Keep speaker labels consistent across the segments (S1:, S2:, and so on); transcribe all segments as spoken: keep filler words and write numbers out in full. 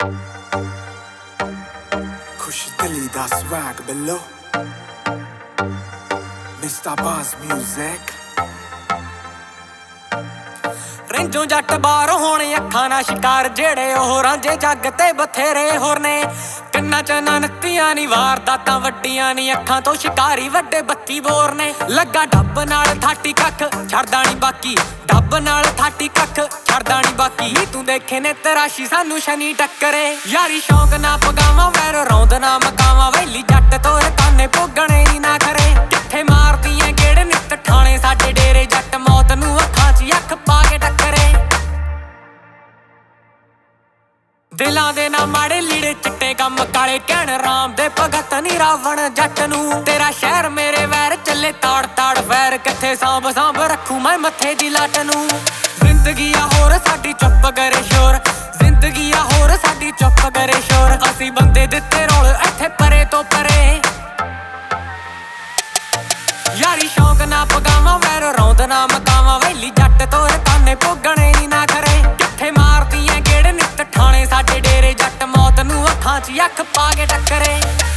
S1: खुश दिली दा swag below Mister Buzz Music
S2: ਰਿੰਜੋਂ ਜੱਟ ਬਾਹਰ ਹੋਣੇ ਅੱਖਾਂ ਨਾ ਸ਼ਿਕਾਰ ਜਿਹੜੇ ਉਹ ਰਾਂਝੇ ਜੱਗ ਤੇ ਬਥੇਰੇ ਹੋਰ ਨੇ ਕੰਨਾਂ ਚ ਨਾ ਨੱਤੀਆਂ ਨੀ ਵਾਰਦਾਤਾਂ ਵੱਡੀਆਂ ਨੀ ਅੱਖਾਂ ਤੋਂ ਸ਼ਿਕਾਰੀ ਵੱਡੇ ਬੱਤੀ ਬੋਰ ਨੇ ਲੱਗਾ ਡੱਬ ਨਾਲ ਥਾਟੀ ਕੱਖ ਛੱਡਦਾ ਨੀ ਬਾਕੀ ਡੱਬ ਨਾਲ ਥਾਟੀ ਕੱਖ ਛੱਡਦਾ ਨੀ ਬਾਕੀ ਨੀ ਤੂੰ ਦੇਖੇ ਨੇ ਤਰਾਸ਼ੀ ਸਾਨੂੰ ਸ਼ਨੀ ਟੱਕਰੇ ਯਾਰੀ ਸ਼ੌਂਕ ਨਾ ਪਗਾਵਾਂ ਵੈਰ ਰੌਂਦ ਨਾ ਮਕਾਵਾਂ ਵੈਲੀ ਜੱਟ ਤੋਰ ਤਾਨੇ ਭੋਗਣੇ ਨੀ ਨਾ ਕਰੇ ਕਿੱਥੇ ਮਾਰਦੀਆਂ ਕਿਹੜੇ ਨਿੱਤ ਠਾਣੇ ਸਾਡੇ ਡੇਰੇ ਜੱਟ ਮੌਤ ਨੂੰ ਅੱਖਾਂ 'ਚ ਅੱਖ ਪਾ ਕੇ ਟੱਕਰੇ ਦਿਲਾਂ ਦੇ ਨਾ ਮਾੜੇ ਲੀੜੇ ਚਿੱਟੇ ਕੰਮ ਕਾਲੇ ਕਹਿਣ ਰਾਮ ਦੇ ਭਗਤ ਨੀ ਰਾਵਣ ਜੱਟ ਨੂੰ ਤੇਰਾ ਸ਼ਹਿਰ ਮੇਰੇ ਵੈਰ ਚੱਲੇ ਤਾੜ ਤਾੜ ਫੈਰ ਕਿੱਥੇ ਸਾਂਭ ਸਾਂਭ ਰੱਖੂ ਮੈਂ ਮੱਥੇ ਦੀ ਲੱਟ ਨੂੰ ਜ਼ਿੰਦਗੀ ਆ ਹੋਰ ਸਾਡੀ ਚੁੱਪ ਕਰੇ ਸ਼ੋਰ ਜ਼ਿੰਦਗੀ ਆ ਹੋਰ ਸਾਡੀ ਚੁੱਪ ਕਰੇ ਸ਼ੋਰ ਅਸੀਂ ਬੰਦੇ ਦਿੱਤੇ ਰੋਲ ਇੱਥੇ ਪਰੇ ਤੋਂ ਪਰੇ ਯਾਰੀ ਸ਼ੌਂਕ ਨਾ ਪਗਾਵਾਂ ਵੈਰ ਰੌਂਦ ਨਾ ਮਕਾਵਾਂ ਵੈਲੀ ਜੱਟ ਤੋਰ ਤਾਨੇ ਭੋਗਣੇ ਨੀ ਨਾ ਕਰੇ ਕਿੱਥੇ ਮਾਰਦੀਆਂ ਕਿਹੜੇ ਨਿੱਤ ਠਾਣੇ ਸਾਡੇ ਡੇਰੇ ਜੱਟ ਮੌਤ ਨੂੰ ਅੱਖਾਂ 'ਚ ਅੱਖ ਪਾ ਕੇ ਟੱਕਰੇ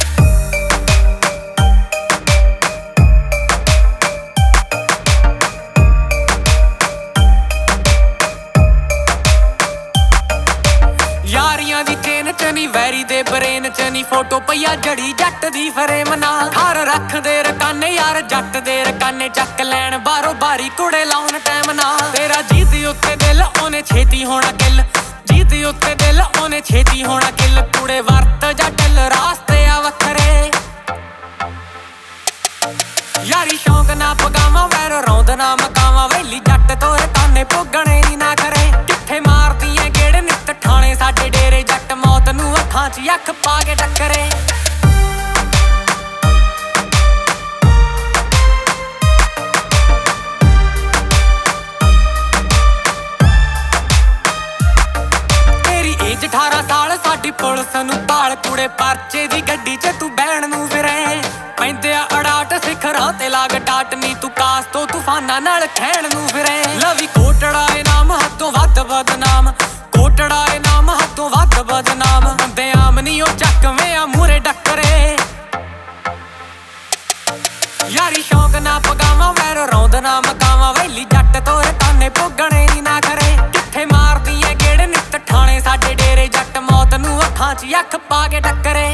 S2: ਯਾਰੀਆਂ ਦੀ ਚੇਨ ਚ ਨੀ ਵੈਰੀ ਦੇ ਬਰੇਨ ਚ ਨੀ ਫੋਟੋ ਪਈਆ ਜੜੀ ਜੱਟ ਦੀ ਫਰੇਮ ਨਾ ਘਰ ਰੱਖਦੇ ਰਕਾਨੇ ਯਾਰ ਜੱਟ ਦੇ ਰਕਾਨੇ ਚੱਕ ਲੈਣ ਬਾਰੋ ਬਾਰੀ ਕੁੜੇ ਲਾਉਣ ਟਾਈਮ ਨਾ ਤੇਰਾ ਜੀਤ ਉੱਤੇ ਦਿਲ ਉਹਨੇ ਛੇਤੀ ਹੋਣਾ ਕਿੱਲ ਜੀਤ ਉੱਤੇ ਦਿਲ ਉਹਨੇ ਛੇਤੀ ਹੋਣਾ ਕਿੱਲ ਕੁੜੇ ਵਰਤ ਜੱਟਲ ਰਾਸਤੇ ਆ ਵੱਖਰੇ ਯਾਰੀ ਸ਼ੌਂਕ ਨਾ ਪਗਾਵਾਂ ਵੈਰ ਰੌਂਦ ਨਾ ਮਕਾਵਾਂ ਵੈਲੀ ਜੱਟ ਤੋਰ ਤਾਨੇ ਭੋਗਣੇ ਨੀ ਨਾ ਕਰੇ ਕਿੱਥੇ ਮਾਰਦੀਆਂ ਕਿਹੜੇ ਨਿੱਤ ਠਾਣੇ ਸਾਡੇ ਡੇਰੇ ਜੱਟ ਮੌਤ ਨੂੰ ਅੱਖਾਂ 'ਚ ਅੱਖ ਪਾ ਕੇ ਟੱਕਰੇ ਤੇਰੀ ਏਜ ਅਠਾਰਾਂ ਸਾਲ ਸਾਡੀ ਪੁਲਿਸ ਨੂੰ ਭਾਲ ਕੁੜੇ ਪਰਚੇ ਦੀ ਗੱਡੀ 'ਚ ਤੂੰ ਬਹਿਣ ਨੂੰ ਫਿਰੇ ਪੈਂਦੇ ਆ ਅੜਾਟ ਸਿਖਰਾਂ ਤੇ ਲਾਗ ਟਾਟ ਨੀ ਤੂੰ ਕਾਸ ਤੋਂ ਤੂਫਾਨਾਂ ਨਾਲ ਖੈਣ ਨੂੰ ਫਿਰੇ ਲਵੀ ਕੋਟੜਾ ਏ ਨਾਮ ਹੱਥੋਂ ਵੱਧ ਬਦਨਾਮ ਕੋਟੜਾ ਏ ਨਾਮ ਹੱਥੋਂ ਵੱਧ ਬਦਨਾਮ ਬੰਦੇ ਆਮ ਨੀ ਉਹ ਚੱਕਵੇਂ ਆ ਮੂਰੇ ਡੱਕਰੇ ਯਾਰੀ ਸ਼ੌਂਕ ਨਾ ਪਗਾਵਾਂ ਵੈਰ ਰੌਂਦ ਨਾ ਮਕਾਵਾਂ ਵੈਲੀ ਜੱਟ ਤੋਰ ਤਾਨੇ ਭੋਗਣੇ ਨੀ ਨਾ ਕਰੇ ਕਿੱਥੇ ਮਾਰਦੀਆਂ ਕਿਹੜੇ ਨਿੱਤ ਠਾਣੇ ਸਾਡੇ ਡੇਰੇ ਜੱਟ ਮੌਤ ਨੂੰ ਅੱਖਾਂ 'ਚ ਅੱਖ ਪਾ ਕੇ ਟੱਕਰੇ